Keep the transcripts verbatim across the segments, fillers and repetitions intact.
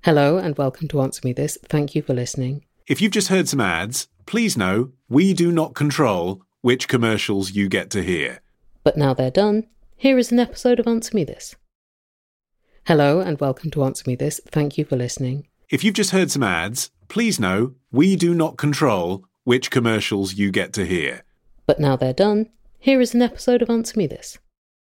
Hello and welcome to Answer Me This. Thank you for listening. If you've just heard some ads, please know we do not control which commercials you get to hear. But now they're done, here is an episode of Answer Me This. Hello and welcome to Answer Me This. Thank you for listening. If you've just heard some ads, please know we do not control which commercials you get to hear. But now they're done, here is an episode of Answer Me This.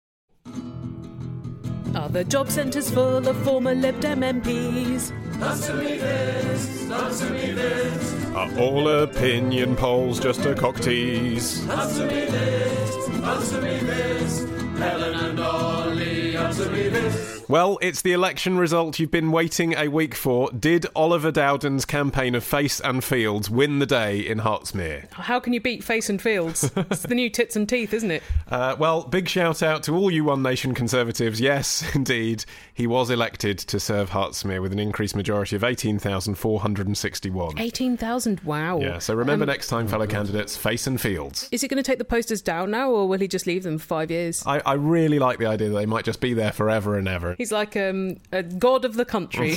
Are the job centres full of former Lib Dem M Ps? Answer me this, answer me this. Are all opinion polls just a cock tease? Answer me this, answer me this. Helen and Ollie, answer me this. Well, it's the election result you've been waiting a week for. Did Oliver Dowden's campaign of Face and Fields win the day in Hertsmere? How can you beat Face and Fields? It's the new tits and teeth, isn't it? Uh, well, big shout out to all you One Nation Conservatives. Yes, indeed, he was elected to serve Hertsmere with an increased majority of eighteen thousand four hundred sixty-one. eighteen thousand, wow. Yeah, so remember Um, next time, fellow candidates, Face and Fields. Is he going to take the posters down now, or will he just leave them for five years? I, I really like the idea that they might just be there forever and ever. He's like um, a god of the country.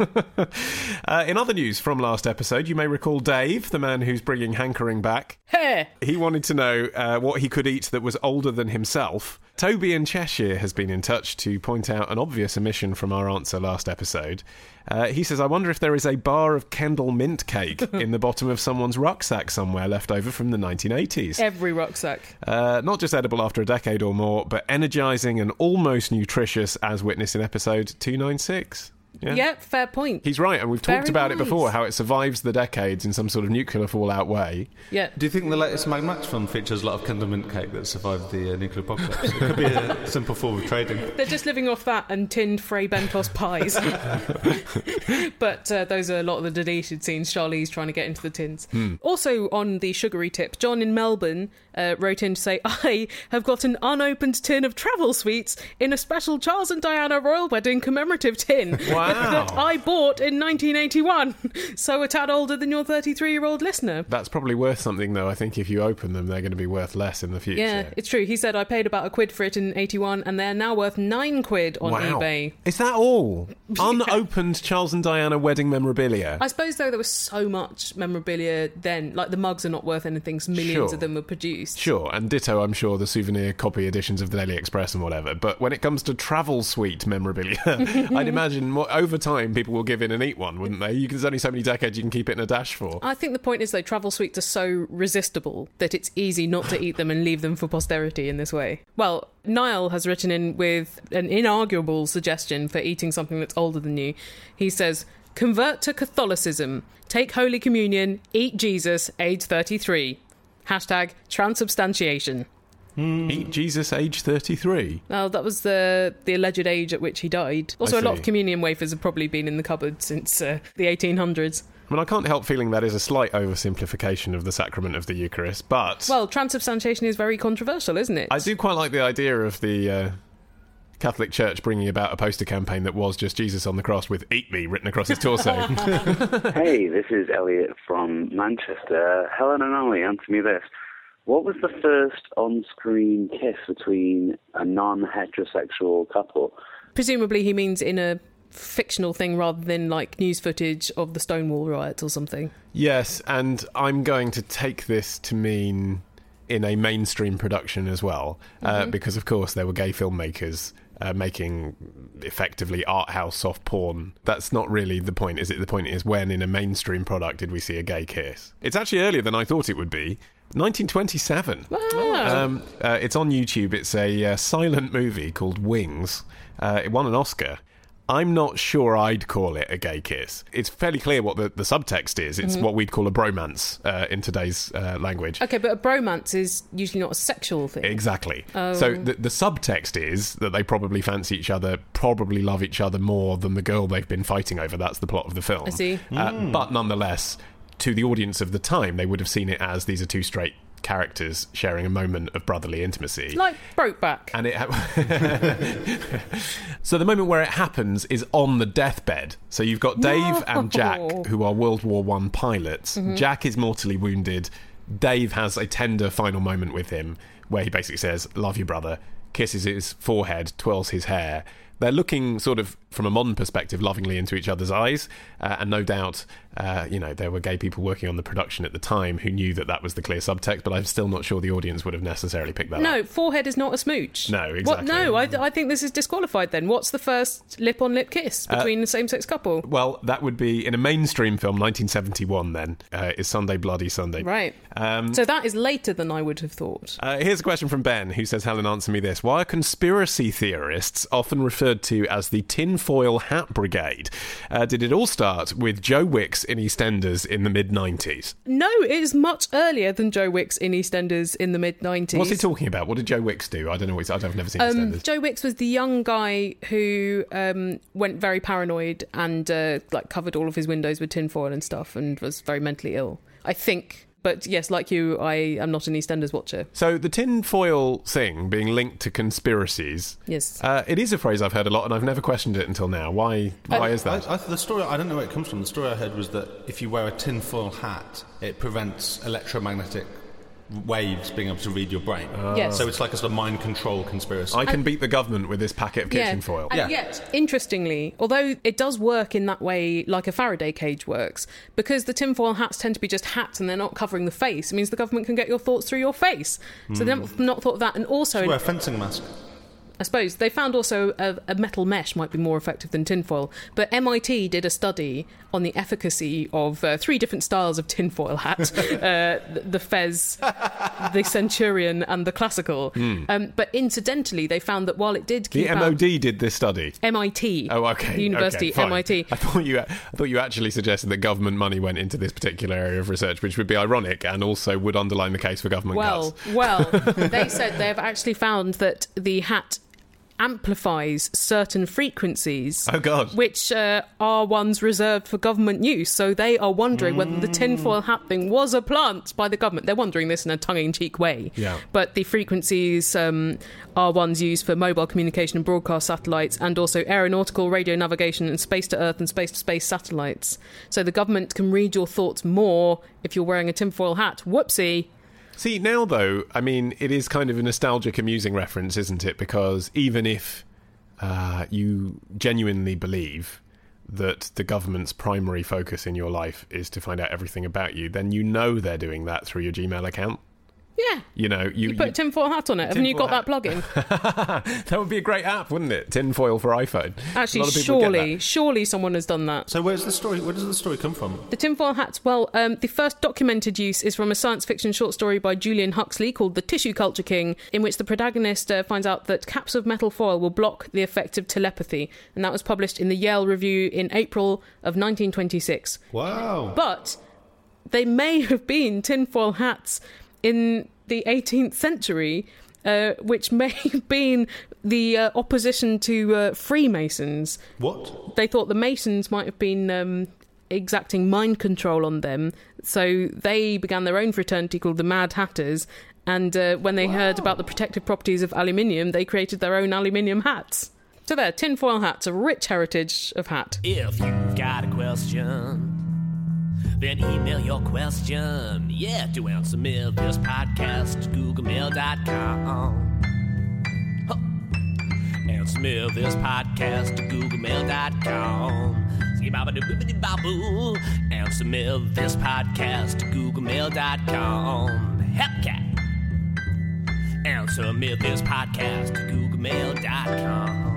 uh, in other news from last episode, you may recall Dave, the man who's bringing hankering back. Hey! He wanted to know uh, what he could eat that was older than himself. Toby in Cheshire has been in touch to point out an obvious omission from our answer last episode. Uh, he says, I wonder if there is a bar of Kendal mint cake in the bottom of someone's rucksack somewhere left over from the nineteen eighties. Every rucksack. Uh, not just edible after a decade or more, but energising and almost nutritious, as witnessed in episode two ninety-six. Yeah. Yeah, fair point. He's right, and we've talked Very about nice. it before, how it survives the decades in some sort of nuclear fallout way. Yeah. Do you think the latest Mad Max film features a lot of Kendal mint cake that survived the uh, nuclear apocalypse? It could be a simple form of trading. They're just living off that and tinned Frey Bentos pies. But uh, those are a lot of the deleted scenes. Charlize trying to get into the tins. Hmm. Also, on the sugary tip, John in Melbourne uh, wrote in to say, I have got an unopened tin of travel sweets in a special Charles and Diana royal wedding commemorative tin. Wow. That I bought in nineteen eighty-one. So a tad older than your thirty-three-year-old listener. That's probably worth something, though. I think if you open them, they're going to be worth less in the future. Yeah, it's true. He said I paid about a quid for it in eighty-one, and they're now worth nine quid on Wow. eBay. Is that all? Unopened Charles and Diana wedding memorabilia? I suppose, though, there was so much memorabilia then. Like, the mugs are not worth anything, so millions Sure. of them were produced. Sure, and ditto, I'm sure, the souvenir copy editions of the Daily Express and whatever. But when it comes to travel suite memorabilia, I'd imagine more, over time people will give in and eat one, wouldn't they? You can, there's only so many decades you can keep it in a dash for. I think the point is, though, travel sweets are so resistible that it's easy not to eat them and leave them for posterity in this way. Well, Niall has written in with an inarguable suggestion for eating something that's older than you. He says, convert to Catholicism, take Holy Communion, eat Jesus, age thirty-three. Hashtag transubstantiation. Eat Jesus, age thirty-three. Well, that was the the alleged age at which he died. Also, I a lot see. of communion wafers have probably been in the cupboard since uh, the eighteen hundreds. I mean, I can't help feeling that is a slight oversimplification of the sacrament of the Eucharist, but Well, transubstantiation is very controversial, isn't it? I do quite like the idea of the uh, Catholic Church bringing about a poster campaign that was just Jesus on the cross with "Eat Me" written across his torso. Hey, this is Elliot from Manchester. Helen and Ollie, answer me this. What was the first on-screen kiss between a non-heterosexual couple? Presumably he means in a fictional thing rather than like news footage of the Stonewall riots or something. Yes, and I'm going to take this to mean in a mainstream production as well, uh, because of course there were gay filmmakers uh, making effectively art house soft porn. That's not really the point, is it? The point is, when in a mainstream product did we see a gay kiss? It's actually earlier than I thought it would be. nineteen twenty-seven. Wow. Um, uh, it's on YouTube. It's a uh, silent movie called Wings. Uh, it won an Oscar. I'm not sure I'd call it a gay kiss. It's fairly clear what the, the subtext is. It's what we'd call a bromance uh, in today's uh, language. Okay, but a bromance is usually not a sexual thing. Exactly. Oh. So the, the subtext is that they probably fancy each other, probably love each other more than the girl they've been fighting over. That's the plot of the film. I see. Uh, But nonetheless, to the audience of the time, they would have seen it as these are two straight characters sharing a moment of brotherly intimacy. Like Brokeback. And it ha- so the moment where it happens is on the deathbed. So you've got Dave and Jack, who are World War One pilots. Jack is mortally wounded. Dave has a tender final moment with him where he basically says, "Love you, brother," kisses his forehead, twirls his hair. they're looking sort of from a modern perspective lovingly into each other's eyes, uh, and no doubt uh, you know, there were gay people working on the production at the time who knew that that was the clear subtext, but I'm still not sure the audience would have necessarily picked that no, up. No, forehead is not a smooch. No, exactly. What, no, I, I think this is disqualified then. What's the first lip-on-lip kiss between uh, the same-sex couple? Well, that would be, in a mainstream film, nineteen seventy-one then, uh, is Sunday Bloody Sunday. Right. Um, so that is later than I would have thought. Uh, here's a question from Ben, who says, Helen, answer me this. Why are conspiracy theorists often referred to as the tinfoil hat brigade? Uh, did it all start with Joe Wicks in EastEnders in the mid nineties? No, it is much earlier than Joe Wicks in EastEnders in the mid nineties. What's he talking about? What did Joe Wicks do? I don't know. What he's, I've never seen um, EastEnders. Joe Wicks was the young guy who um, went very paranoid and uh, like covered all of his windows with tinfoil and stuff and was very mentally ill, I think. But yes, like you, I am not an EastEnders watcher. So the tinfoil thing being linked to conspiracies, yes, uh, it is a phrase I've heard a lot, and I've never questioned it until now. Why? Why I, is that? I, I, the story, I don't know where it comes from. The story I heard was that if you wear a tinfoil hat, it prevents electromagnetic waves being able to read your brain. Uh, yes. So it's like a sort of mind control conspiracy. I can and, beat the government with this packet of kitchen yeah, foil. And yeah. yet, interestingly, although it does work in that way like a Faraday cage works, because the tinfoil hats tend to be just hats and they're not covering the face, it means the government can get your thoughts through your face. Mm. So they've not thought of that. And also... So wear a fencing mask. I suppose they found also a, a metal mesh might be more effective than tinfoil, but M I T did a study on the efficacy of uh, three different styles of tinfoil hat: uh, the, the Fez, the Centurion, and the Classical. Mm. Um, but incidentally, they found that while it did keep the M O D out, did this study. M I T. Oh, okay. The university, okay, M I T. I thought you, I thought you actually suggested that government money went into this particular area of research, which would be ironic and also would underline the case for government well, cuts. Well, they said they have actually found that the hat amplifies certain frequencies, oh god, which uh, are ones reserved for government use. So they are wondering mm. whether the tinfoil hat thing was a plant by the government. They're wondering this in a tongue-in-cheek way. Yeah. But the frequencies um, are ones used for mobile communication and broadcast satellites, and also aeronautical, radio navigation, and space-to-earth and space-to-space satellites. So the government can read your thoughts more if you're wearing a tinfoil hat. Whoopsie. See, now, though, I mean, it is kind of a nostalgic, amusing reference, isn't it? Because even if uh, you genuinely believe that the government's primary focus in your life is to find out everything about you, then you know they're doing that through your Gmail account. Yeah. You know, you, you put you, a tinfoil hat on it. Haven't you got hat. that plugin? That would be a great app, wouldn't it? Tinfoil for iPhone. Actually, surely, surely someone has done that. So where's the story? Where does the story come from? The tinfoil hats. Well, um, the first documented use is from a science fiction short story by Julian Huxley called The Tissue Culture King, in which the protagonist uh, finds out that caps of metal foil will block the effect of telepathy, and that was published in the Yale Review in April of nineteen twenty-six. Wow! But they may have been tinfoil hats in the eighteenth century, uh, which may have been the uh, opposition to uh, Freemasons. What? They thought the Masons might have been um, exacting mind control on them, so they began their own fraternity called the Mad Hatters, and uh, when they wow. heard about the protective properties of aluminium, they created their own aluminium hats. So there, tinfoil hats, a rich heritage of hat. If you've got a question, then email your question, yeah, to answer me this podcast, google mail dot com. Huh. Answer me this podcast, google mail dot com. Answer me this podcast, google mail dot com. Hellcat. Answer me this podcast, google mail dot com.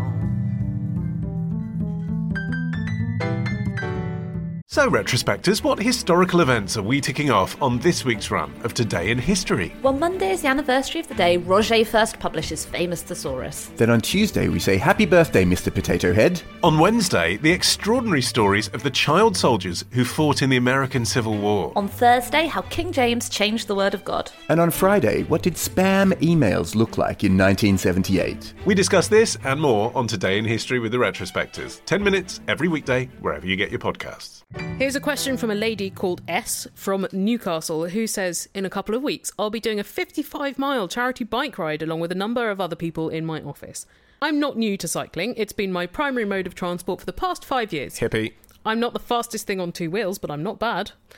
So, retrospectors, what historical events are we ticking off on this week's run of Today in History? Well, Monday is the anniversary of the day Roger first published his famous thesaurus. Then on Tuesday we say happy birthday, Mister Potato Head. On Wednesday, the extraordinary stories of the child soldiers who fought in the American Civil War. On Thursday, how King James changed the word of God. And on Friday, what did spam emails look like in nineteen seventy-eight? We discuss this and more on Today in History with the Retrospectors. Ten minutes every weekday, wherever you get your podcasts. Here's a question from a lady called S from Newcastle who says, in a couple of weeks, I'll be doing a fifty-five mile charity bike ride along with a number of other people in my office. I'm not new to cycling. It's been my primary mode of transport for the past five years. Hippie. I'm not the fastest thing on two wheels, but I'm not bad.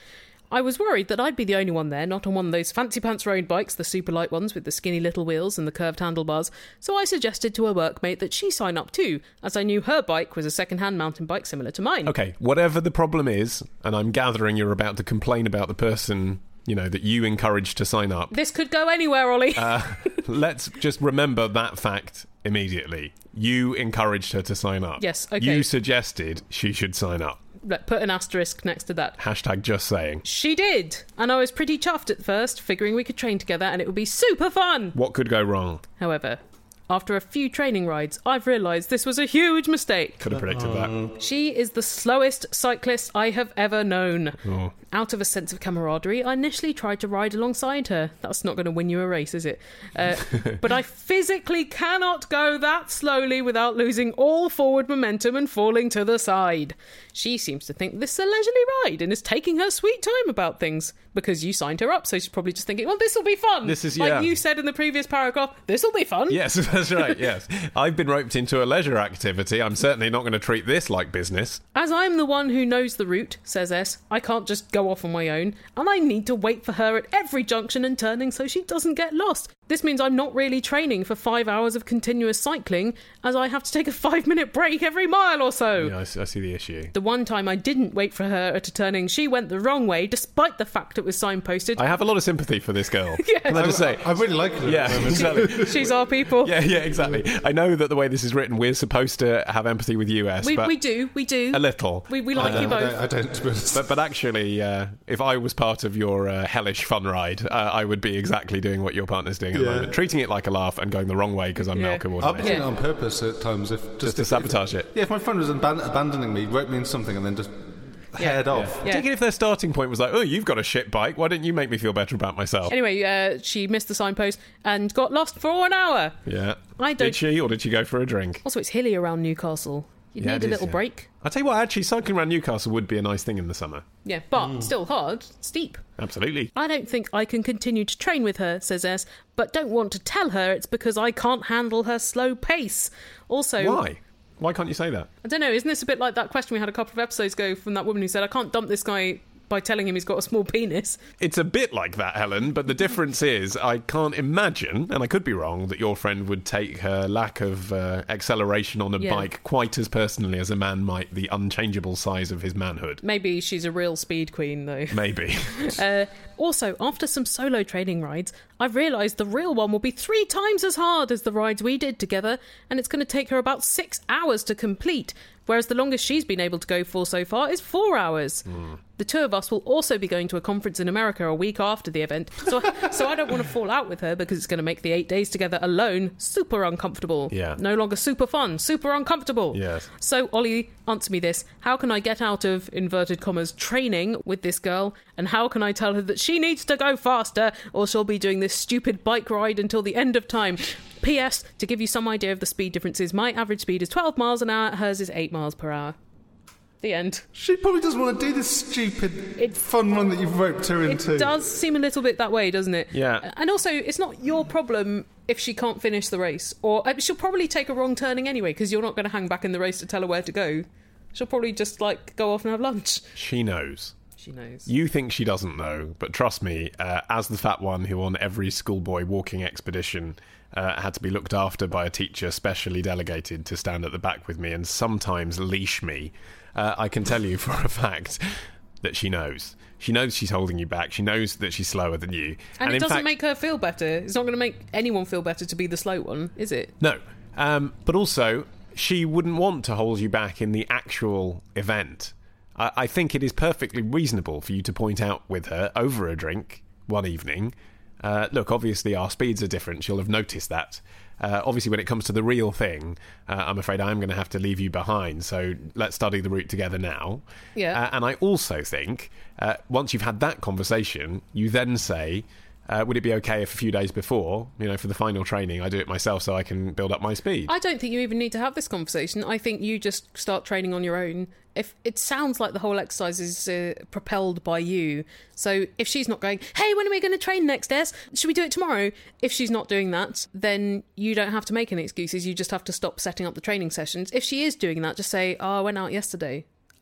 I was worried that I'd be the only one there, not on one of those fancy pants road bikes, the super light ones with the skinny little wheels and the curved handlebars, so I suggested to a workmate that she sign up too, as I knew her bike was a second-hand mountain bike similar to mine. Okay, whatever the problem is, and I'm gathering you're about to complain about the person, you know, that you encouraged to sign up. This could go anywhere, Ollie. uh, let's just remember that fact immediately. You encouraged her to sign up. Yes, okay. You suggested she should sign up. Put an asterisk next to that. Hashtag just saying. She did, and I was pretty chuffed at first, figuring we could train together and it would be super fun. What could go wrong? However, after a few training rides, I've realised this was a huge mistake. Could have predicted that. She is the slowest cyclist I have ever known. Oh. Out of a sense of camaraderie, I initially tried to ride alongside her. That's not going to win you a race, is it? Uh, but I physically cannot go that slowly without losing all forward momentum and falling to the side. She seems to think this is a leisurely ride and is taking her sweet time about things because you signed her up, so she's probably just thinking, well, this will be fun. This is, like yeah. you said in the previous paragraph, this will be fun. Yes, that's right, yes. I've been roped into a leisure activity. I'm certainly not going to treat this like business. As I'm the one who knows the route, says S, I can't just go off on my own, and I need to wait for her at every junction and turning so she doesn't get lost. This means I'm not really training for five hours of continuous cycling, as I have to take a five-minute break every mile or so. Yeah, I see, I see the issue. The one time I didn't wait for her at a turning, she went the wrong way, despite the fact it was signposted. I have a lot of sympathy for this girl. Yes. Can I just say? I really like her. Yeah, exactly. She's our people. Yeah, yeah, exactly. I know that the way this is written, we're supposed to have empathy with you, S. We, but we do, we do. A little. We, we like I you both. I don't, I don't to be honest. But, but actually, uh, if I was part of your uh, hellish fun ride, uh, I would be exactly doing what your partner's doing at Yeah. the moment. Treating it like a laugh and going the wrong way because I'm Yeah. now I'll be coordinating. doing Yeah. it on purpose at times. If just, Just to if- sabotage it. Yeah, if my friend was aban- abandoning me, wrote me in something, and then just head off. Yeah. Take it if their starting point was like, oh, you've got a shit bike, why didn't you make me feel better about myself? Anyway, uh, she missed the signpost and got lost for an hour. Yeah. I don't- Did she, or did she go for a drink? Also, it's hilly around Newcastle. You Yeah, need it a is, little yeah. break. I'll tell you what, actually, cycling around Newcastle would be a nice thing in the summer. Yeah, but Mm. still hard, steep. Absolutely. I don't think I can continue to train with her, says S, but don't want to tell her it's because I can't handle her slow pace. Also, Why? Why can't you say that? I don't know, isn't this a bit like that question we had a couple of episodes ago from that woman who said, I can't dump this guy by telling him he's got a small penis? It's a bit like that, Helen, but the difference is I can't imagine, and I could be wrong, that your friend would take her lack of uh, acceleration on a Yeah. bike quite as personally as a man might the unchangeable size of his manhood. Maybe she's a real speed queen, though. Maybe. Uh, also, after some solo training rides, I've realised the real one will be three times as hard as the rides we did together, and it's going to take her about six hours to complete, whereas the longest she's been able to go for so far is four hours. Mm. The two of us will also be going to a conference in America a week after the event, so, so I don't want to fall out with her because it's going to make the eight days together alone super uncomfortable. Yeah. No longer super fun, super uncomfortable. Yes. So, Ollie, answer me this. How can I get out of, inverted commas, training with this girl? And how can I tell her that she needs to go faster or she'll be doing this stupid bike ride until the end of time? P S. To give you some idea of the speed differences, my average speed is twelve miles an hour, hers is eight miles per hour. The end. She probably doesn't want to do this stupid It- fun run that you've roped her It into. does seem a little bit that way, doesn't it? Yeah. And also, it's not your problem if she can't finish the race. Or uh, she'll probably take a wrong turning anyway, because you're not going to hang back in the race to tell her where to go. She'll probably just, like, go off and have lunch. She knows. She knows. You think she doesn't know, but trust me, uh, as the fat one who on every schoolboy walking expedition uh, had to be looked after by a teacher specially delegated to stand at the back with me and sometimes leash me, uh, I can tell you for a fact that she knows. She knows she's holding you back. She knows that she's slower than you. And, and it in doesn't fact, make her feel better. It's not going to make anyone feel better to be the slow one, is it? No. Um, but also, she wouldn't want to hold you back in the actual event. I, I think it is perfectly reasonable for you to point out with her over a drink one evening, uh, look, obviously our speeds are different. She'll have noticed that. Uh, obviously, when it comes to the real thing, uh, I'm afraid I'm going to have to leave you behind. So let's study the route together now. Yeah. Uh, and I also think uh, once you've had that conversation, you then say, uh, would it be okay if a few days before, you know, for the final training, I do it myself so I can build up my speed? I don't think you even need to have this conversation. I think you just start training on your own. If it sounds like the whole exercise is uh, propelled by you. So if she's not going, hey, when are we going to train next, Des? Should we do it tomorrow? If she's not doing that, then you don't have to make any excuses. You just have to stop setting up the training sessions. If she is doing that, just say, oh, I went out yesterday.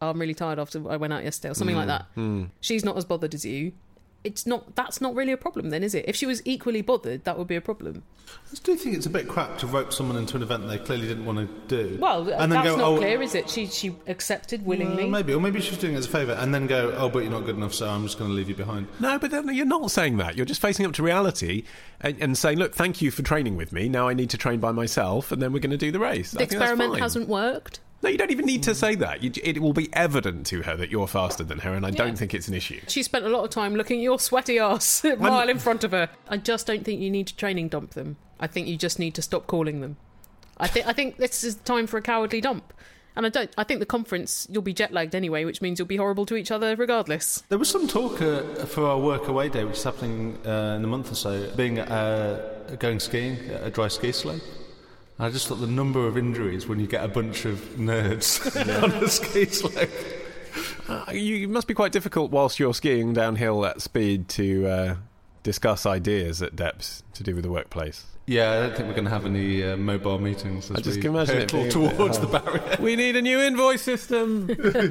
oh, I'm really tired after I went out yesterday or something Mm, like that. mm. She's not as bothered as you. It's not. That's not really a problem then, is it? If she was equally bothered, that would be a problem. I do think it's a bit crap to rope someone into an event they clearly didn't want to do. Well, and then that's go, not oh, clear, is it? She she accepted willingly. Well, maybe, or maybe she was doing it as a favour, and then go, oh, but you're not good enough, so I'm just going to leave you behind. No, but then you're not saying that. You're just facing up to reality and, and saying, look, thank you for training with me. Now I need to train by myself, and then we're going to do the race. The I think that's experiment fine. hasn't worked. No, you don't even need to say that. You, it will be evident to her that you're faster than her, and I Yeah. don't think it's an issue. She spent a lot of time looking at your sweaty ass a mile in front of her. I just don't think you need to training dump them. I think you just need to stop calling them. I think I think this is time for a cowardly dump. And I don't. I think the conference, you'll be jet lagged anyway, which means you'll be horrible to each other regardless. There was some talk uh, for our work away day, which is happening uh, in a month or so, being uh, going skiing at a dry ski slope. I just thought the number of injuries when you get a bunch of nerds on a ski slope. Uh, you it must be quite difficult whilst you're skiing downhill at speed to uh, discuss ideas at depths to do with the workplace. Yeah, I don't think we're going to have any uh, mobile meetings as I just we can imagine it hurtle being a bit towards the hard. barrier. We need a new invoice system.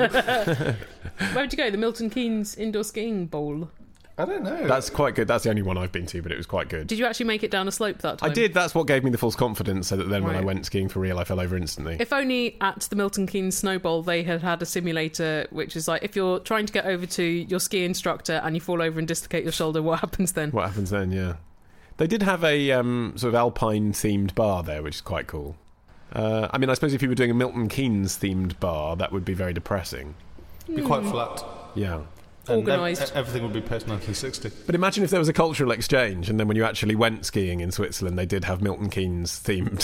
Where'd you go? The Milton Keynes Indoor Skiing Bowl? I don't know. That's quite good. That's the only one I've been to, but it was quite good. Did you actually make it down a slope that time? I did. That's what gave me the false confidence, so that then when I Right. went skiing for real, I fell over instantly. If only at the Milton Keynes Snow Bowl they had had a simulator, which is like if you're trying to get over to your ski instructor and you fall over and dislocate your shoulder, what happens then? What happens then, yeah. They did have a um, sort of Alpine-themed bar there, which is quite cool. Uh, I mean, I suppose if you were doing a Milton Keynes-themed bar, that would be very depressing. It'd be quite flat. Yeah. And Organised. ev- everything would be post nineteen sixty. But imagine if there was a cultural exchange, and then when you actually went skiing in Switzerland, they did have Milton Keynes-themed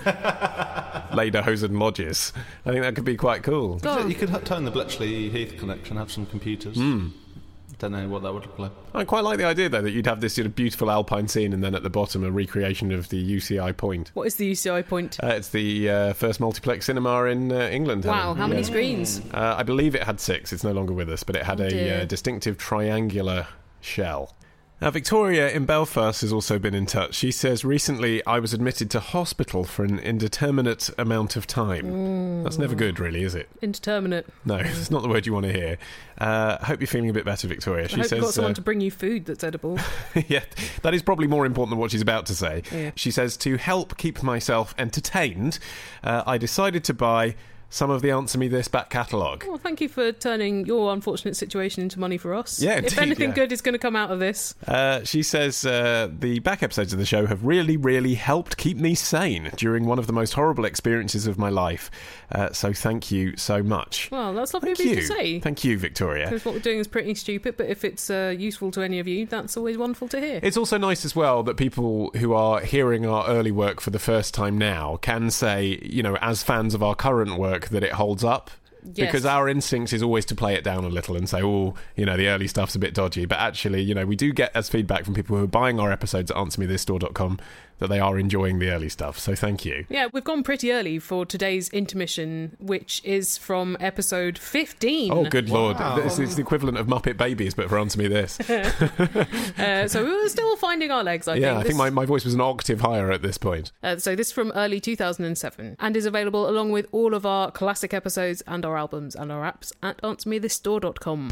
Lederhosen lodges. I think that could be quite cool. Oh. You could ha- turn the Bletchley Heath connection, have some computers. Mm. Don't know what that would look like. I quite like the idea, though, that you'd have this sort of beautiful alpine scene, and then at the bottom a recreation of the U C I Point. What is the U C I Point? Uh, it's the uh, first multiplex cinema in uh, England. Wow, Helen. how many Yeah. screens? Uh, I believe it had six. It's no longer with us, but it had Oh, a dear. uh, distinctive triangular shell. Now, Victoria in Belfast has also been in touch. She says, recently I was admitted to hospital for an indeterminate amount of time. Mm. That's never good, really, is it? Indeterminate. No, it's not the word you want to hear. Uh, I hope you're feeling a bit better, Victoria. She I hope says, you've got someone uh, to bring you food that's edible. yeah, that is probably more important than what she's about to say. Yeah. She says, to help keep myself entertained, uh, I decided to buy some of the Answer Me This back catalogue. Well, thank you for turning your unfortunate situation into money for us. Yeah, If indeed, anything yeah. good is going to come out of this. Uh, she says uh, the back episodes of the show have really, really helped keep me sane during one of the most horrible experiences of my life. Uh, so thank you so much. Well, that's lovely Thank of you you. to say. Thank you, Victoria. Because what we're doing is pretty stupid, but if it's uh, useful to any of you, that's always wonderful to hear. It's also nice as well that people who are hearing our early work for the first time now can say, you know, as fans of our current work, that it holds up. Yes. Because our instinct is always to play it down a little and say, oh, you know, the early stuff's a bit dodgy. But actually, you know, we do get as feedback from people who are buying our episodes at answer me this store dot com that they are enjoying the early stuff. So thank you. Yeah, we've gone pretty early for today's intermission, which is from episode fifteen. Oh, good lord. Wow. It's, it's the equivalent of Muppet Babies, but for Answer Me This. Uh, so we were still finding our legs, I yeah, think. I think This- my, my voice was an octave higher at this point. Uh, so this is from early two thousand seven and is available along with all of our classic episodes and our albums and our apps at answer me this store dot com.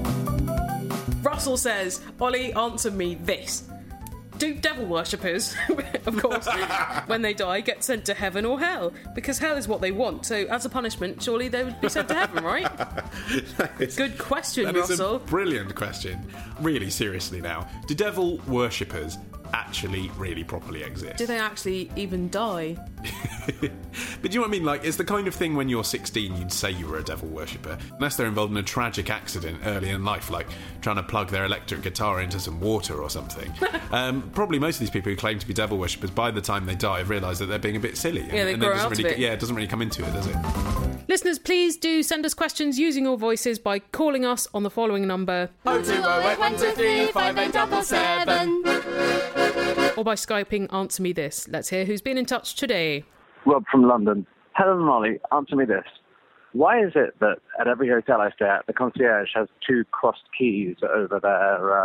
Russell says, Ollie, answer me this. Do devil worshippers, of course, when they die, get sent to heaven or hell? Because hell is what they want, so as a punishment, surely they would be sent to heaven, right? Good question, That is Russell. a brilliant question. Really, seriously now. Do devil worshippers actually really properly exist? Do they actually even die? But do you know what I mean? Like, it's the kind of thing when you're sixteen you'd say you were a devil worshipper, unless they're involved in a tragic accident early in life, like trying to plug their electric guitar into some water or something. um, probably most of these people who claim to be devil worshippers, by the time they die, have realised that they're being a bit silly. And, Yeah, they and grow doesn't out of really, it. Yeah, it doesn't really come into it, does it? Listeners, please do send us questions using your voices by calling us on the following number oh two oh eight one two three five eight seven seven. or by Skyping Answer Me This. Let's hear who's been in touch today. Rob from London. Helen and Ollie, answer me this. Why is it that at every hotel I stay at, the concierge has two crossed keys over their uh,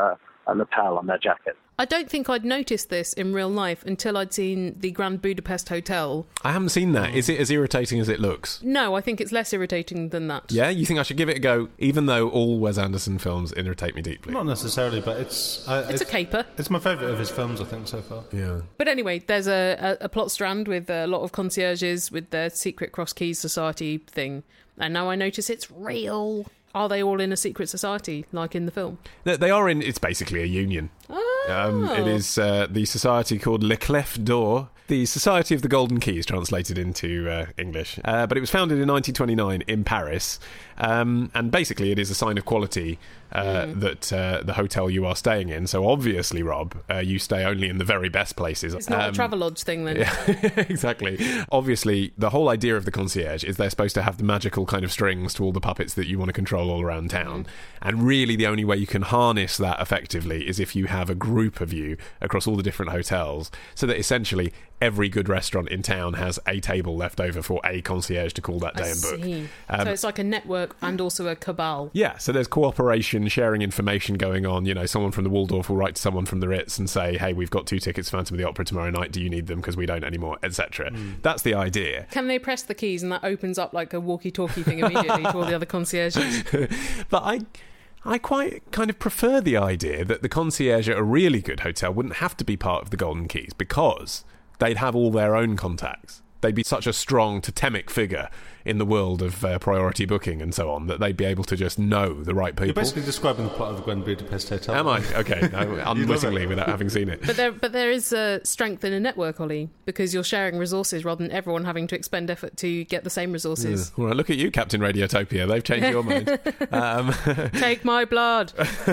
a lapel on their jacket. I don't think I'd noticed this in real life until I'd seen the Grand Budapest Hotel. I haven't seen that. Is it as irritating as it looks? No, I think it's less irritating than that. Yeah, you think I should give it a go, even though all Wes Anderson films irritate me deeply? Not necessarily, but it's... Uh, it's, it's a caper. It's my favourite of his films, I think, so far. Yeah. But anyway, there's a, a, a plot strand with a lot of concierges with their secret Cross Keys Society thing. And now I notice it's real. Are they all in a secret society, like in the film? They are in... It's basically a union. Oh. Um, it is uh, the society called Le Clef d'Or, the Society of the Golden Keys, translated into uh, English. Uh, but it was founded in nineteen twenty-nine in Paris, um, and basically it is a sign of quality uh, mm. that uh, the hotel you are staying in. So obviously, Rob, uh, you stay only in the very best places. It's not um, a Travelodge thing, then. Yeah, exactly. Obviously, the whole idea of the concierge is they're supposed to have the magical kind of strings to all the puppets that you want to control all around town. Mm. And really, the only way you can harness that effectively is if you have a group of you across all the different hotels, so that essentially every good restaurant in town has a table left over for a concierge to call that day I and book. See. Um, so it's like a network and also a cabal. Yeah, so there's cooperation, sharing information going on. You know, someone from the Waldorf will write to someone from the Ritz and say, hey, we've got two tickets for Phantom of the Opera tomorrow night, do you need them because we don't anymore, et cetera. Mm. That's the idea. Can they press the keys and that opens up like a walkie-talkie thing immediately to all the other concierges? But I... I quite kind of prefer the idea that the concierge at a really good hotel wouldn't have to be part of the Golden Keys, because they'd have all their own contacts. They'd be such a strong totemic figure in the world of uh, priority booking and so on that they'd be able to just know the right people. You're basically describing the plot of the Grand Budapest Hotel. Am I? Okay, no, unwittingly without having seen it. But there, but there is a strength in a network, Ollie, because you're sharing resources rather than everyone having to expend effort to get the same resources. Yeah. Well, look at you, Captain Radiotopia. They've changed your mind. Um, Take my blood.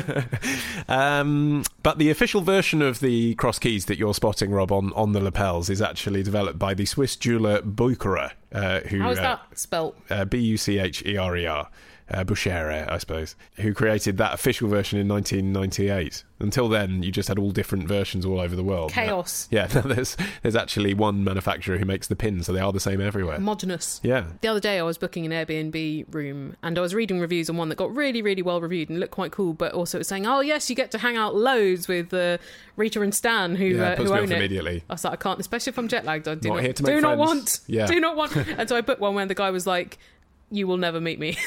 um, but the official version of the cross keys that you're spotting, Rob, on, on the lapels is actually developed by the Swiss jeweller Bucherer. Uh, who, How is uh, that spelt? Uh, B U C H E R E R. Uh, Bucherer, I suppose, who created that official version in nineteen ninety-eight. Until then, you just had all different versions all over the world. Chaos. Now, yeah, now there's there's actually one manufacturer who makes the pins, so they are the same everywhere. Homogenous. Yeah. The other day I was booking an Airbnb room and I was reading reviews on one that got really, really well reviewed and looked quite cool, but also it was saying, oh yes, you get to hang out loads with uh, Rita and Stan who, yeah, uh, who own it. Immediately. I was like, I can't, especially if I'm jet lagged. I do not, not, here to make do friends. not want. Yeah. Do not want. And so I booked one where the guy was like, you will never meet me.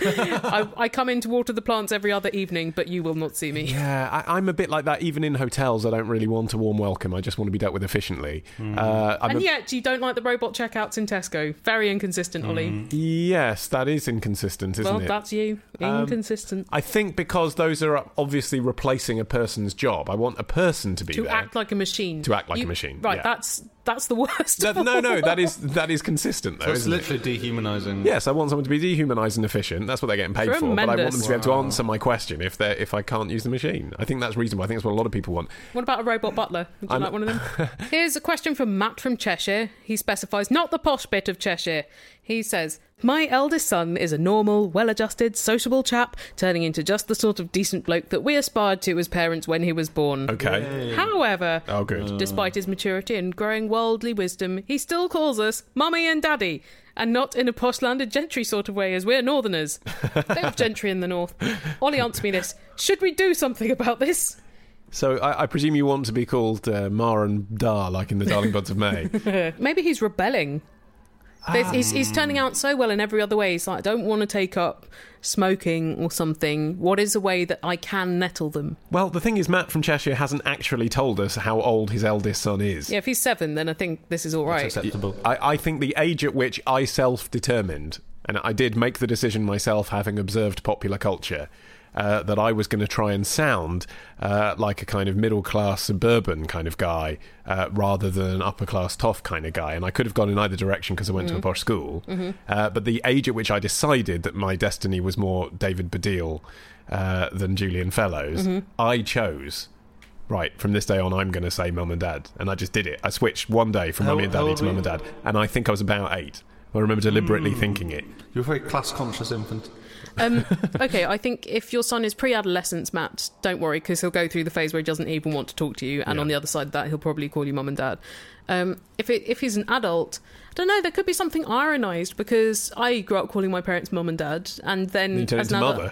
I, I come in to water the plants every other evening, but you will not see me. Yeah, I, I'm a bit like that. Even in hotels, I don't really want a warm welcome. I just want to be dealt with efficiently. Mm. Uh, and a... yet, you don't like the robot checkouts in Tesco. Very inconsistent, Ollie. Mm. Yes, that is inconsistent, isn't well, it? Well, that's you. Inconsistent. Um, I think because those are obviously replacing a person's job. I want a person to be to there. To act like a machine. To act like you, a machine, Right, yeah. that's... That's the worst. That, no, no, that is that is consistent though. So it's isn't literally it? dehumanising. Yes, I want someone to be dehumanised and efficient. That's what they're getting paid Tremendous. for. But I want them to be able to Wow. answer my question if they if I can't use the machine. I think that's reasonable. I think that's what a lot of people want. What about a robot butler? Would you I'm- like one of them? Here's a question from Matt from Cheshire. He specifies not the posh bit of Cheshire. He says, my eldest son is a normal, well-adjusted, sociable chap, turning into just the sort of decent bloke that we aspired to as parents when he was born. Okay. However, Oh, good. despite his maturity and growing worldly wisdom, he still calls us mummy and daddy, and not in a posh landed gentry sort of way, as we're northerners. Bit of gentry in the north. Ollie, answer me this. Should we do something about this? So I, I presume you want to be called uh, Ma and Da, like in the Darling Buds of May. Maybe he's rebelling. There's- He's, he's turning out so well in every other way. He's like, I don't want to take up smoking or something. What is a way that I can nettle them? Well, the thing is, Matt from Cheshire hasn't actually told us how old his eldest son is. Yeah, if he's seven, then I think this is all right. That's acceptable. I, I think the age at which I self-determined, and I did make the decision myself having observed popular culture, uh, that I was going to try and sound uh, like a kind of middle-class suburban kind of guy uh, rather than an upper-class toff kind of guy. And I could have gone in either direction because I went Mm. to a posh school. Mm-hmm. Uh, but the age at which I decided that my destiny was more David Baddiel uh, than Julian Fellows, Mm-hmm. I chose... Right, from this day on, I'm going to say mum and dad. And I just did it. I switched one day from How- mummy and how daddy old to were mum and you? dad. And I think I was about eight. I remember deliberately Mm. thinking it. You're a very class-conscious infant. Um, okay, I think if your son is pre-adolescence, Matt, don't worry, because he'll go through the phase where he doesn't even want to talk to you, and Yeah. on the other side of that, he'll probably call you mum and dad. Um, if it, if he's an adult, I don't know, there could be something ironised, because I grew up calling my parents mum and dad, and then You turn as into an adult, mother.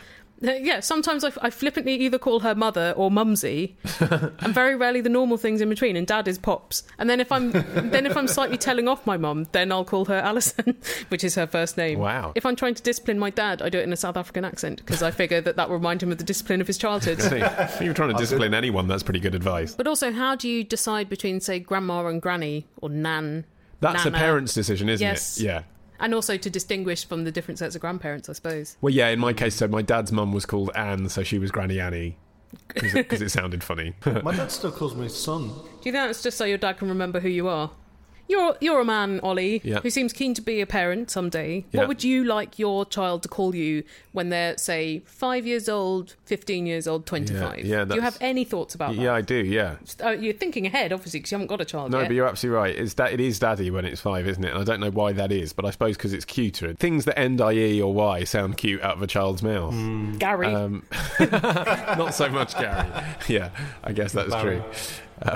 Uh, yeah, sometimes I, I flippantly either call her mother or mumsy, and very rarely the normal things in between. And Dad is Pops. And then if I'm then if I'm slightly telling off my mum, then I'll call her Alison, which is her first name. Wow. If I'm trying to discipline my dad, I do it in a South African accent because I figure that that will remind him of the discipline of his childhood. See, if you're trying to discipline anyone, that's pretty good advice. But also, how do you decide between, say, grandma and granny or nan? That's Nana? a parent's decision, isn't Yes. it? Yeah. And also to distinguish from the different sets of grandparents, I suppose. Well, yeah, in my case, so my dad's mum was called Anne, so she was Granny Annie, because it, 'cause it sounded funny. My dad still calls me son. Do you think that's just so your dad can remember who you are? You're you're a man, Ollie, Yeah. who seems keen to be a parent someday. Yeah. What would you like your child to call you when they're, say, five years old, fifteen years old, twenty-five? Yeah, yeah, do you that's- have any thoughts about that? Yeah, I do, yeah. Uh, you're thinking ahead, obviously, because you haven't got a child No, yet. but you're absolutely right. It's that it is daddy when it's five, isn't it? And I don't know why that is, but I suppose because it's cuter. Things that end I E or Y sound cute out of a child's mouth. Gary. Um, not so much Gary. Yeah, I guess that's Barry. true. Uh,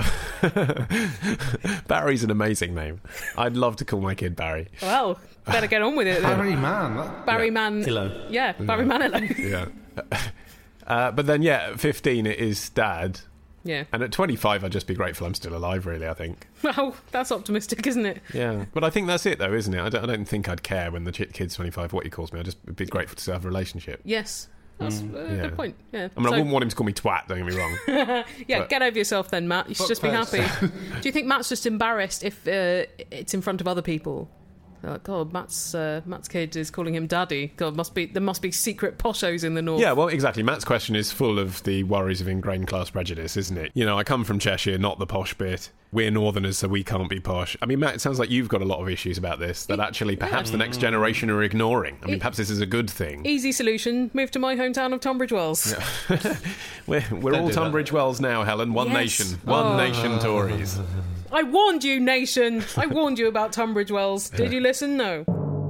Barry's an amazing name. I'd love to call my kid Barry. Well, better get on with it then. Barry Man. That, Barry Yeah. Man. Hello. Yeah, Barry Manilow. Yeah. Uh, but then, yeah, at fifteen, it is dad. Yeah. And at twenty-five, I'd just be grateful I'm still alive, really, I think. Well, that's optimistic, isn't it? Yeah. But I think that's it, though, isn't it? I don't, I don't think I'd care when the ch- kid's twenty-five what he calls me. I'd just be grateful to still have a relationship. Yes. That's a yeah. good point. Yeah. I mean, So- I wouldn't want him to call me twat, don't get me wrong. yeah, But- get over yourself then, Matt. You should Fuck just be face. happy. Do you think Matt's just embarrassed if uh, it's in front of other people? They're like, God, Matt's uh, Matt's kid is calling him daddy. God, must be there must be secret poshos in the north. Yeah, well, exactly. Matt's question is full of the worries of ingrained class prejudice, isn't it? You know, I come from Cheshire, not the posh bit. We're northerners, so we can't be posh. I mean, Matt, it sounds like you've got a lot of issues about this that actually perhaps the next generation are ignoring. I mean, It- perhaps this is a good thing. Easy solution: move to my hometown of Tunbridge Wells. We're, we're Don't all do that. Tunbridge Wells now, Helen. One Yes. nation. One Oh. nation Tories. I warned you, nation. I warned you about Tunbridge Wells. Did you listen? No.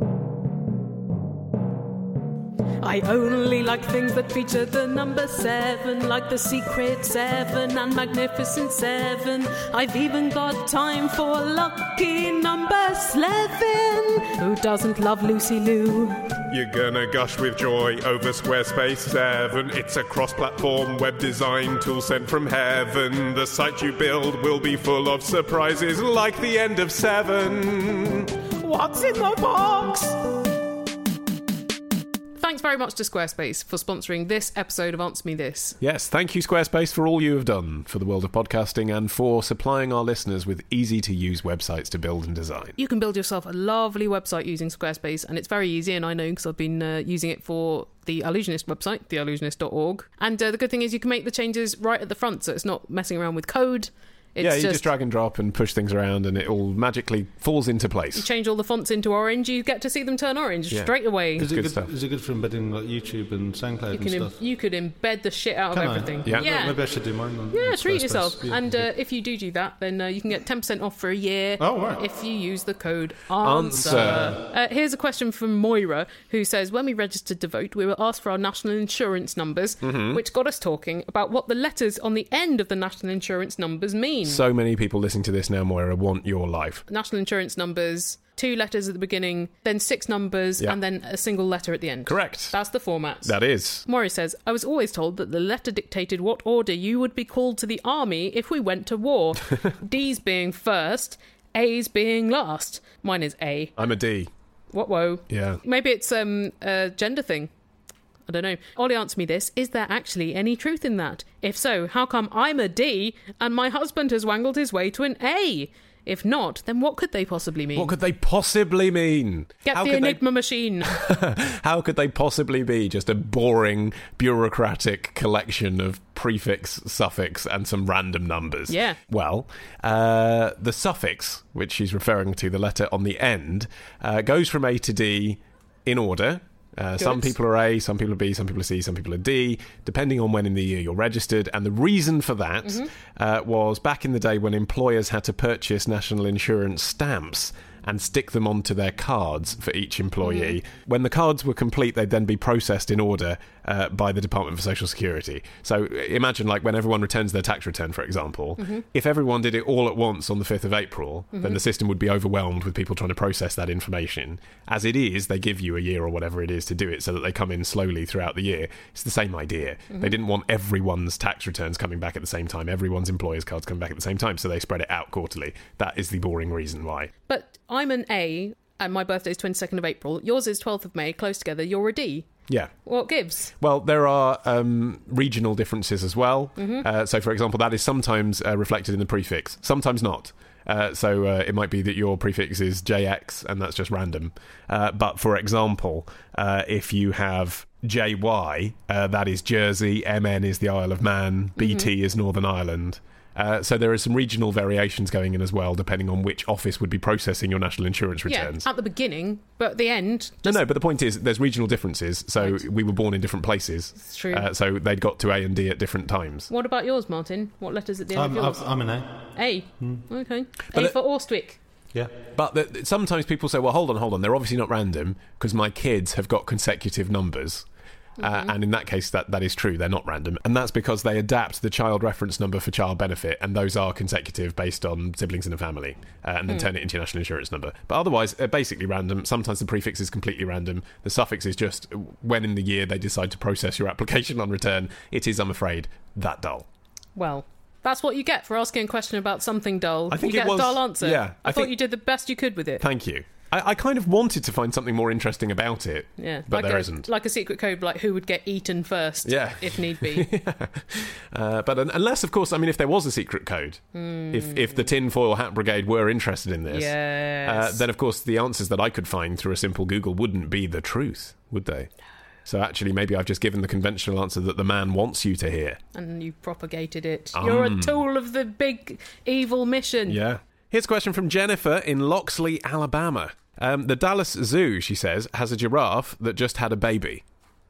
I only like things that feature the number seven, like the Secret Seven and Magnificent Seven. I've even got time for lucky number Slevin. Who doesn't love Lucy Lou? You're gonna gush with joy over Squarespace seven. It's a cross-platform web design tool sent from heaven. The site you build will be full of surprises like the end of Seven. What's in the box? Thanks very much to Squarespace for sponsoring this episode of Answer Me This. Yes, thank you, Squarespace, for all you have done for the world of podcasting and for supplying our listeners with easy-to-use websites to build and design. You can build yourself a lovely website using Squarespace, and it's very easy, and I know because I've been uh, using it for the Allusionist website, the allusionist dot org. And uh, the good thing is you can make the changes right at the front, so it's not messing around with code. It's yeah, you just... just drag and drop and push things around and it all magically falls into you place. change all the fonts into orange, you get to see them turn orange Yeah. straight away. Is it good good, stuff. is it good for embedding like YouTube and SoundCloud You and can stuff? Im- you could embed the shit out Can of I? everything. Yeah. yeah. Maybe I should do mine on Yeah, on treat Squarespace. yourself. Yeah, and uh, yeah. if you do do that, then uh, you can get ten percent off for a year Oh, right. if you use the code Answer. ANSWER. Uh, here's a question from Moira, who says, when we registered to vote, we were asked for our national insurance numbers, Mm-hmm. which got us talking about what the letters on the end of the national insurance numbers mean. So many people listening to this now, Moira, want your life. National insurance numbers, two letters at the beginning, then six numbers, Yeah. and then a single letter at the end. Correct. That's the format. That is. Morris says, I was always told that the letter dictated what order you would be called to the army if we went to war. D's being first, A's being last. Mine is A. I'm a D. What, whoa? Yeah. Maybe it's um, a gender thing. I don't know. Ollie, answer me this. Is there actually any truth in that? If so, how come I'm a D and my husband has wangled his way to an A? If not, then what could they possibly mean? What could they possibly mean? Get How the could they- Enigma machine. How could they possibly be just a boring, bureaucratic collection of prefix, suffix, and some random numbers? Yeah. Well, uh, the suffix, which she's referring to, the letter on the end, uh, goes from A to D in order. Uh, some Good. people are A, some people are B, some people are C, some people are D, depending on when in the year you're registered. And the reason for that Mm-hmm. uh, was back in the day when employers had to purchase national insurance stamps and stick them onto their cards for each employee. Mm-hmm. When the cards were complete, they'd then be processed in order uh, by the Department for Social Security. So imagine, like, when everyone returns their tax return, for example, mm-hmm. if everyone did it all at once on the fifth of April, mm-hmm. then the system would be overwhelmed with people trying to process that information. As it is, they give you a year or whatever it is to do it so that they come in slowly throughout the year. It's the same idea. Mm-hmm. They didn't want everyone's tax returns coming back at the same time, everyone's employer's cards coming back at the same time, so they spread it out quarterly. That is the boring reason why. But I'm an A, and my birthday is twenty-second of April. Yours is twelfth of May, close together. You're a D. Yeah. What gives? Well, there are um, regional differences as well. Mm-hmm. Uh, so, for example, that is sometimes uh, reflected in the prefix, sometimes not. Uh, so uh, it might be that your prefix is J X, and that's just random. Uh, but, for example, uh, if you have J Y, uh, that is Jersey, M N is the Isle of Man, B T mm-hmm. is Northern Ireland. Uh, so there are some regional variations going in as well, depending on which office would be processing your national insurance returns. Yeah, at the beginning, but at the end... Just... No, no, but the point is there's regional differences, so right. we were born in different places. It's true. Uh, so they'd got to A and D at different times. What about yours, Martin? What letters at the end I'm, of yours? I'm an A. A? Hmm. Okay. But A it, for Austwick. Yeah. But the, sometimes people say, well, hold on, hold on, they're obviously not random, because my kids have got consecutive numbers. Mm-hmm. Uh, and in that case, that, that is true. They're not random. And that's because they adapt the child reference number for child benefit, and those are consecutive based on siblings in the family, uh, and then mm. turn it into your national insurance number. But otherwise, they're basically random. Sometimes the prefix is completely random. The suffix is just when in the year they decide to process your application on return. It is, I'm afraid, that dull. Well... That's what you get for asking a question about something dull. I think you it get was, a dull answer. Yeah, I, I thought think, you did the best you could with it. Thank you. I, I kind of wanted to find something more interesting about it, yeah, but like there a, isn't. Like a secret code, like who would get eaten first, yeah. if need be. yeah. uh, but unless, of course, I mean, if there was a secret code, mm. if if the Tinfoil Hat Brigade were interested in this, yes. uh, then, of course, the answers that I could find through a simple Google wouldn't be the truth, would they? So actually, maybe I've just given the conventional answer that the man wants you to hear. And you propagated it. Um, You're a tool of the big evil mission. Yeah. Here's a question from Jennifer in Loxley, Alabama. Um, the Dallas Zoo, she says, has a giraffe that just had a baby.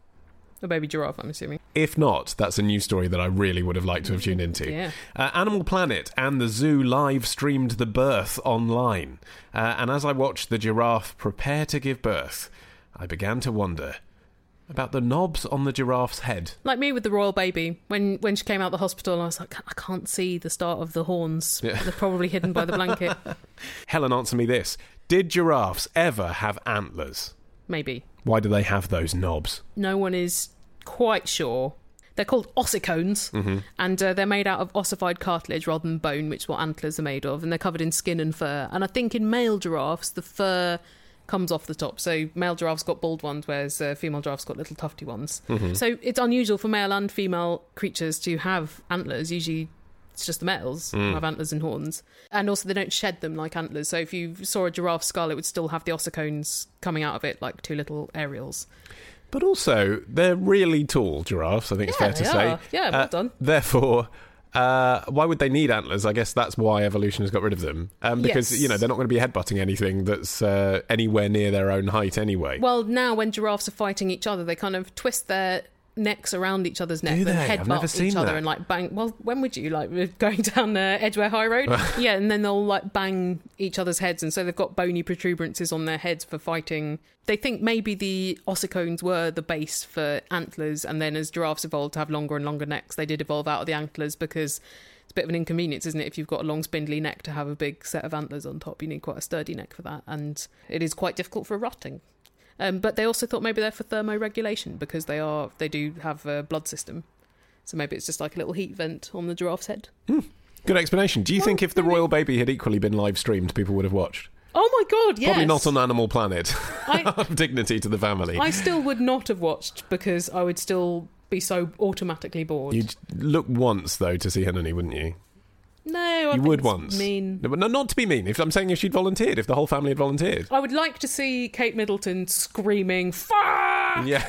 A baby giraffe, I'm assuming. If not, that's a news story that I really would have liked to have tuned into. Yeah. Uh, Animal Planet and the zoo live streamed the birth online. Uh, and as I watched the giraffe prepare to give birth, I began to wonder... about the knobs on the giraffe's head. Like me with the royal baby. When when she came out of the hospital, I was like, I can't see the start of the horns. Yeah. They're probably hidden by the blanket. Helen, answer me this. Did giraffes ever have antlers? Maybe. Why do they have those knobs? No one is quite sure. They're called ossicones, mm-hmm. and uh, they're made out of ossified cartilage rather than bone, which is what antlers are made of, and they're covered in skin and fur. And I think in male giraffes, the fur... comes off the top. So male giraffes got bald ones, whereas uh, female giraffes got little tufty ones. Mm-hmm. So it's unusual for male and female creatures to have antlers. Usually it's just the males mm. who have antlers and horns. And also they don't shed them like antlers. So if you saw a giraffe skull, it would still have the ossicones coming out of it like two little aerials. But also, they're really tall giraffes, I think it's yeah, fair to they say. Are. Yeah, well uh, done. Therefore... Uh, why would they need antlers? I guess that's why evolution has got rid of them. Um, because, yes. you know, they're not going to be headbutting anything that's uh, anywhere near their own height anyway. Well, now when giraffes are fighting each other, they kind of twist their necks around each other's neck Do and they? I've never headbutt seen each other that. and like bang. Well, when would you like we're going down uh, Edgware High Road? Yeah, and then they'll like bang each other's heads, and so they've got bony protuberances on their heads for fighting. They think maybe the ossicones were the base for antlers, and then as giraffes evolved to have longer and longer necks, they did evolve out of the antlers because it's a bit of an inconvenience, isn't it? If you've got a long spindly neck to have a big set of antlers on top, you need quite a sturdy neck for that, and it is quite difficult for rotting. Um, but they also thought maybe they're for thermoregulation because they are they do have a blood system. So maybe it's just like a little heat vent on the giraffe's head. Hmm. Good explanation. Do you well, think if the maybe. royal baby had equally been live streamed, people would have watched? Oh my God, yes. Probably not on Animal Planet. I, Dignity to the family. I still would not have watched because I would still be so automatically bored. You'd look once, though, to see Henony, wouldn't you? No, I you think would it's once. Mean. No, but no, not to be mean. If I'm saying if she'd volunteered, if the whole family had volunteered. I would like to see Kate Middleton screaming "Fuck!" Yeah,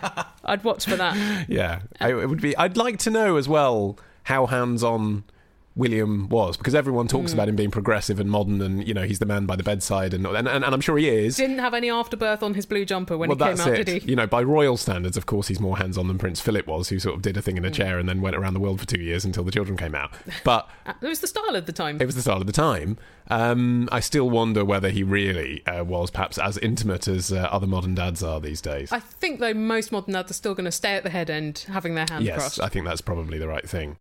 I'd watch for that. Yeah, I, it would be. I'd like to know as well how hands-on William was, because everyone talks Mm. about him being progressive and modern, and you know he's the man by the bedside, and and, and, and I'm sure he is. Didn't have any afterbirth on his blue jumper when well, he came that's out, it. did he? You know, by royal standards, of course, he's more hands-on than Prince Philip was, who sort of did a thing in a Mm. chair and then went around the world for two years until the children came out. But It was the style of the time. it was the start of the time. Um, I still wonder whether he really uh, was perhaps as intimate as uh, other modern dads are these days. I think, though, most modern dads are still going to stay at the head end, having their hands yes, crossed. I think that's probably the right thing.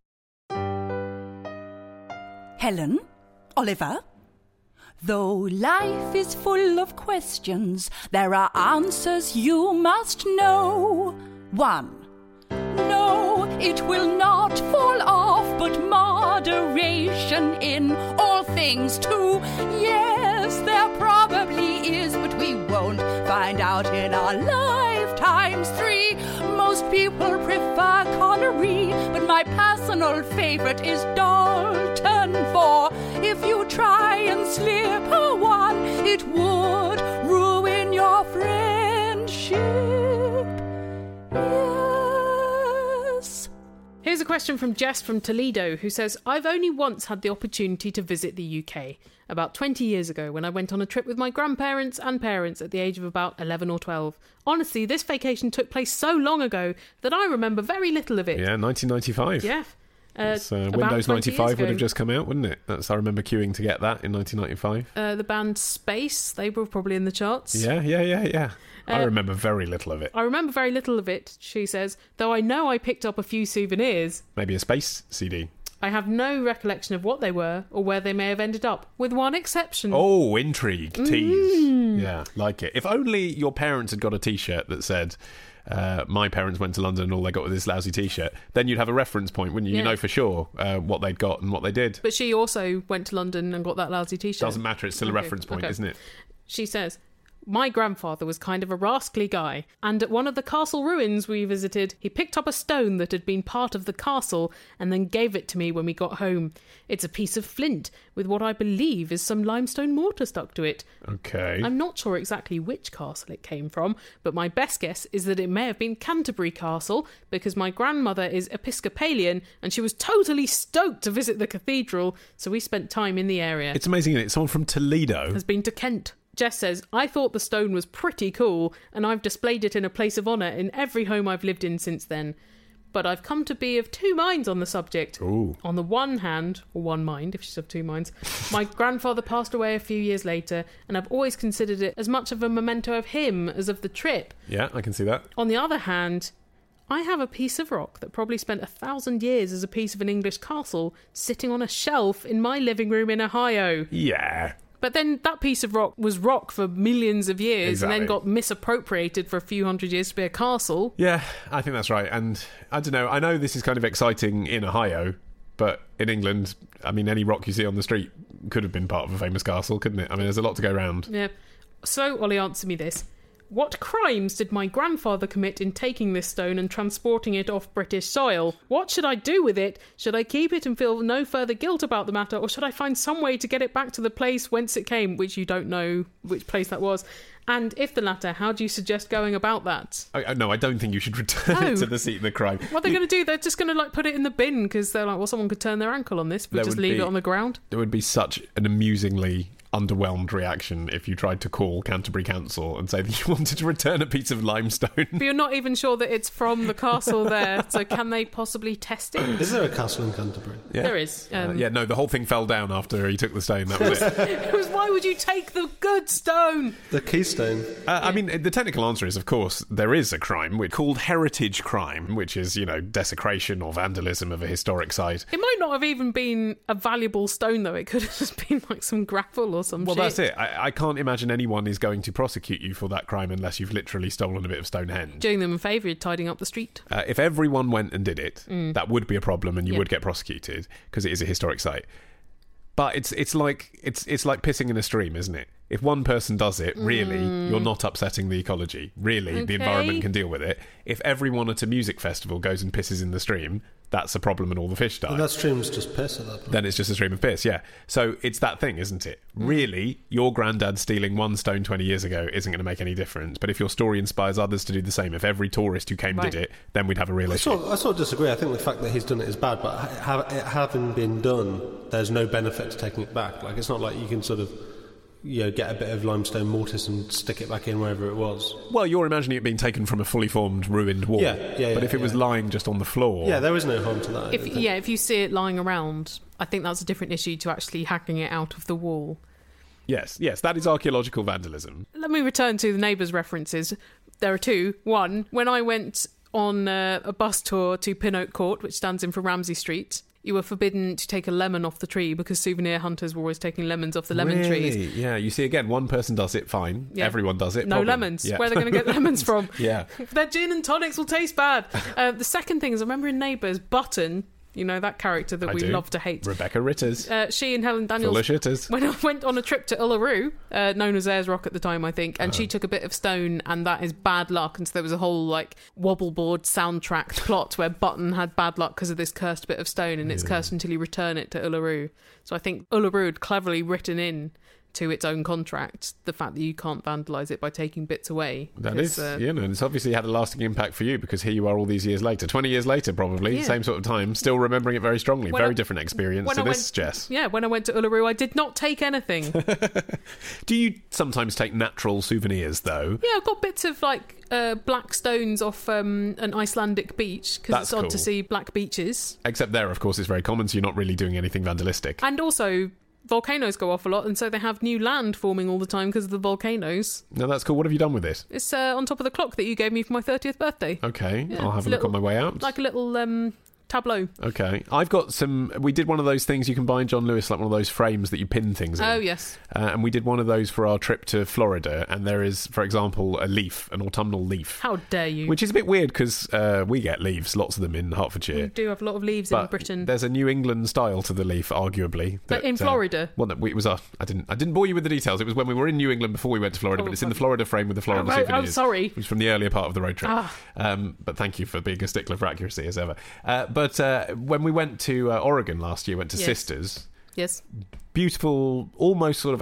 Helen? Oliver? Though life is full of questions, there are answers you must know. One. No, it will not fall off, but moderation in all things too. Yes, there probably is, but we won't find out in our lifetimes. Three. Most people prefer Connery, but my personal favourite is Dalton. Four. If you try and slip a one, it would ruin your friendship. Yes. Here's a question from Jess from Toledo, who says, I've only once had the opportunity to visit the U K. About twenty years ago, when I went on a trip with my grandparents and parents at the age of about eleven or twelve. Honestly, this vacation took place so long ago that I remember very little of it. Yeah, nineteen ninety-five. Yeah. Uh, That's, uh, about Windows twenty years ninety-five would have ago. just come out, wouldn't it? That's I remember queuing to get that in nineteen ninety-five. Uh, the band Space, they were probably in the charts. Yeah, yeah, yeah, yeah. I Uh, remember very little of it. I remember very little of it, she says, though I know I picked up a few souvenirs. Maybe a space C D. I have no recollection of what they were or where they may have ended up, with one exception. Oh, intrigue, tease. Mm. Yeah, like it. If only your parents had got a T-shirt that said, uh, my parents went to London and all they got was this lousy T-shirt, then you'd have a reference point, wouldn't you? Yeah. You know for sure uh, what they'd got and what they did. But she also went to London and got that lousy T-shirt. Doesn't matter, it's still Okay, a reference point, okay. isn't it? She says, my grandfather was kind of a rascally guy, and at one of the castle ruins we visited, he picked up a stone that had been part of the castle and then gave it to me when we got home. It's a piece of flint with what I believe is some limestone mortar stuck to it. Okay. I'm not sure exactly which castle it came from, but my best guess is that it may have been Canterbury Castle, because my grandmother is Episcopalian and she was totally stoked to visit the cathedral, so we spent time in the area. It's amazing, isn't it? Someone from Toledo Has been to Kent. Jess says, I thought the stone was pretty cool, and I've displayed it in a place of honour in every home I've lived in since then. But I've come to be of two minds on the subject. Ooh. On the one hand, or one mind, if she's of two minds, my grandfather passed away a few years later, and I've always considered it as much of a memento of him as of the trip. Yeah, I can see that. On the other hand, I have a piece of rock that probably spent a thousand years as a piece of an English castle sitting on a shelf in my living room in Ohio. Yeah. But then that piece of rock was rock for millions of years and then Exactly. got misappropriated for a few hundred years to be a castle. Yeah, I think that's right. And I don't know, I know this is kind of exciting in Ohio, but in England, I mean, any rock you see on the street could have been part of a famous castle, couldn't it? I mean, there's a lot to go round. Yeah. So, Ollie, answer me this. What crimes did my grandfather commit in taking this stone and transporting it off British soil? What should I do with it? Should I keep it and feel no further guilt about the matter, or should I find some way to get it back to the place whence it came, which you don't know which place that was? And if the latter, how do you suggest going about that? I, I, no, I don't think you should return No. it to the seat of the crime. What are they going to do? They're just going to like put it in the bin because they're like, well, someone could turn their ankle on this, but There just would leave be- it on the ground. There would be such an amusingly underwhelmed reaction if you tried to call Canterbury Council and say that you wanted to return a piece of limestone. But you're not even sure that it's from the castle there, so can they possibly test it? Is there a castle in Canterbury? Yeah. There is. Uh, Um, yeah, no, the whole thing fell down after he took the stone. That was it. It was, why would you take the good stone? The keystone. Uh, I mean, the technical answer is, of course, there is a crime which, called heritage crime, which is, you know, desecration or vandalism of a historic site. It might not have even been a valuable stone, though. It could have just been like some gravel or some Well, shit. that's it. I, I can't imagine anyone is going to prosecute you for that crime unless you've literally stolen a bit of Stonehenge. Doing them a favour, you're tidying up the street. Uh, if everyone went and did it, Mm. that would be a problem, and you Yeah. would get prosecuted because it is a historic site. But it's it's like it's it's like pissing in a stream, isn't it? if one person does it, really, Mm. you're not upsetting the ecology. Really, the Okay. environment can deal with it. If everyone at a music festival goes and pisses in the stream, that's a problem and all the fish die. And that stream's just piss at that point. Then it's just a stream of piss, yeah. So it's that thing, isn't it? Mm. Really, your granddad stealing one stone twenty years ago isn't going to make any difference. But if your story inspires others to do the same, if every tourist who came Right. did it, then we'd have a real I issue. sort, I sort of disagree. I think the fact that he's done it is bad, but ha- it having been done, there's no benefit to taking it back. Like, it's not like you can sort of, you know, get a bit of limestone mortise and stick it back in wherever it was. Well, you're imagining it being taken from a fully formed, ruined wall. Yeah, yeah, But yeah, if it was yeah. lying just on the floor... Yeah, there is no harm to that. I If don't think. yeah, if you see it lying around, I think that's a different issue to actually hacking it out of the wall. Yes, yes, that is archaeological vandalism. Let me return to the neighbours references. There are two. One, when I went on uh, a bus tour to Pin Oak Court, which stands in for Ramsey Street, you were forbidden to take a lemon off the tree because souvenir hunters were always taking lemons off the lemon really? trees. Yeah, you see, again, one person does it, fine. Yeah. Everyone does it, No problem. lemons. Yeah. Where are they going to get lemons from? Yeah. Their gin and tonics will taste bad. Uh, the second thing is, I remember in Neighbours, Button, you know, that character that I we do. love to hate. Rebecca Ritters. Uh, she and Helen Daniels, Full of shitters. when I went on a trip to Uluru, uh, known as Ayers Rock at the time, I think, and Uh-huh. she took a bit of stone, and that is bad luck. And so there was a whole like wobbleboard soundtracked plot where Button had bad luck because of this cursed bit of stone, and it's Yeah. cursed until you return it to Uluru. So I think Uluru had cleverly written in to its own contract the fact that you can't vandalise it by taking bits away. That because, is, uh, you know, and it's obviously had a lasting impact for you because here you are all these years later, twenty years later probably, Yeah. same sort of time, still remembering it very strongly. When very I- different experience when to I this, went- Jess. Yeah, when I went to Uluru, I did not take anything. Do you sometimes take natural souvenirs, though? Yeah, I've got bits of like uh, black stones off um, an Icelandic beach because That's it's odd cool. to see black beaches. Except there, of course, it's very common, so you're not really doing anything vandalistic. And also, volcanoes go off a lot, and so they have new land forming all the time because of the volcanoes. No, that's cool. What have you done with it? It's uh, on top of the clock that you gave me for my thirtieth birthday. Okay, Yeah, I'll have it's a look little- on my way out. Like a little um, tableau. Okay, I've got some. We did one of those things you can buy in John Lewis, like one of those frames that you pin things in. Oh, yes. Uh, and we did one of those for our trip to Florida. And there is, for example, a leaf, an autumnal leaf, How dare you? which is a bit weird because uh, we get leaves, lots of them in we Hertfordshire. do have a lot of leaves in But Britain. there's a New England style to the leaf, arguably. But that, in uh, Florida? well, no, it was our, I didn't. I didn't bore you with the details. It was when we were in New England before we went to Florida. Oh, but it's in the fine. Florida frame with the Florida Oh, right. Oh, souvenirs. sorry. It was from the earlier part of the road trip. Ah. Um, but thank you for being a stickler for accuracy as ever. Uh, but uh, when we went to uh, Oregon last year, went to Yes. Sisters. Yes. Beautiful, almost sort of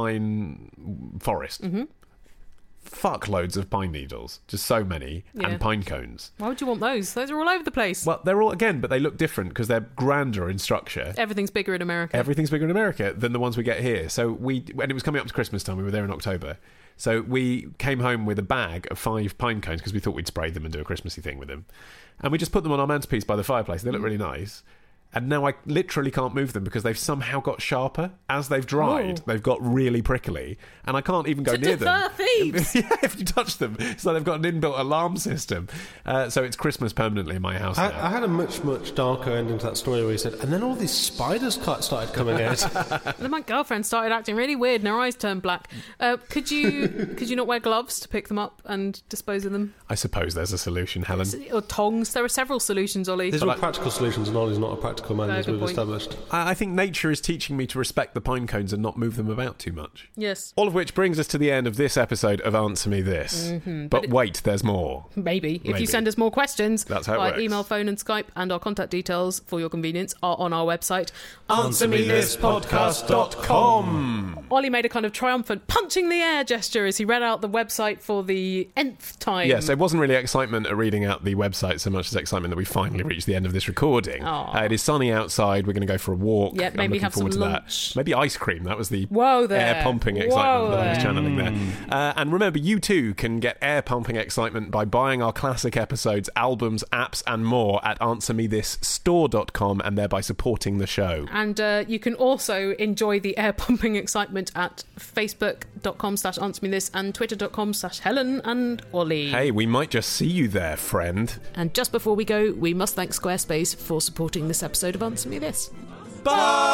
alpine forest. Mm-hmm. Fuckloads of pine needles, just so many, Yeah. and pine cones. Why would you want those? Those are all over the place. Well, they're all again, but they look different because they're grander in structure. Everything's bigger in America. Everything's bigger in America than the ones we get here. So we, when it was coming up to Christmas time, we were there in October. So we came home with a bag of five pine cones because we thought we'd spray them and do a Christmassy thing with them. And we just put them on our mantelpiece by the fireplace. They look really nice. And now I literally can't move them because they've somehow got sharper. As they've dried, Oh. they've got really prickly. And I can't even go To near deter them. thieves! Yeah, if you touch them. So they've got an inbuilt alarm system. Uh, so it's Christmas permanently in my house now. I, I had a much, much darker ending to that story where he said, and then all these spiders ca- started coming out. Then my girlfriend started acting really weird and her eyes turned black. Uh, could you could you not wear gloves to pick them up and dispose of them? I suppose there's a solution, Helen. Or tongs? There are several solutions, Ollie. These are all practical solutions, and Ollie's not a practical man, No, as good we've point. established. I, I think nature is teaching me to respect the pine cones and not move them about too much. Yes. All of which brings us to the end of this episode of Answer Me This. Mhm, But, but it- wait, there's more. Maybe. If Maybe. you send us more questions, That's how it by works. email, phone and Skype, and our contact details for your convenience are on our website, answer me this podcast dot com. Ollie made a kind of triumphant punching the air gesture as he read out the website for the nth time. Yes, it wasn't really excitement at reading out the website so much as excitement that we finally reached the end of this recording. Aw. Uh, it is sunny outside. We're going to go for a walk. Yeah, I'm maybe looking have forward some to lunch. that. Maybe ice cream. That was the Whoa there. air pumping Whoa excitement that I was there. channeling there. Uh, and remember, you too can get air pumping excitement by buying our classic episodes, albums, apps, and more at answer me this store dot com and thereby supporting the show. And uh, you can also enjoy the air pumping excitement at facebook.com slash answer me this and twitter.com slash Helen and Ollie. Hey, we might just see you there, friend. And just before we go, we must thank Squarespace for supporting this episode of Answer Me This. Bye!